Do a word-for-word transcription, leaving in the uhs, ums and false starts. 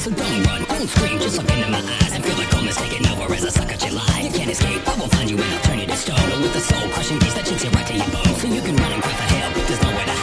So don't run, don't scream, just look into my eyes and feel the coldness taking over as I suck at your life. You can't escape, I will find you and I'll turn you to stone. With a soul crushing beast that shakes you right to your bones. So you can run and cry for help, but there's nowhere to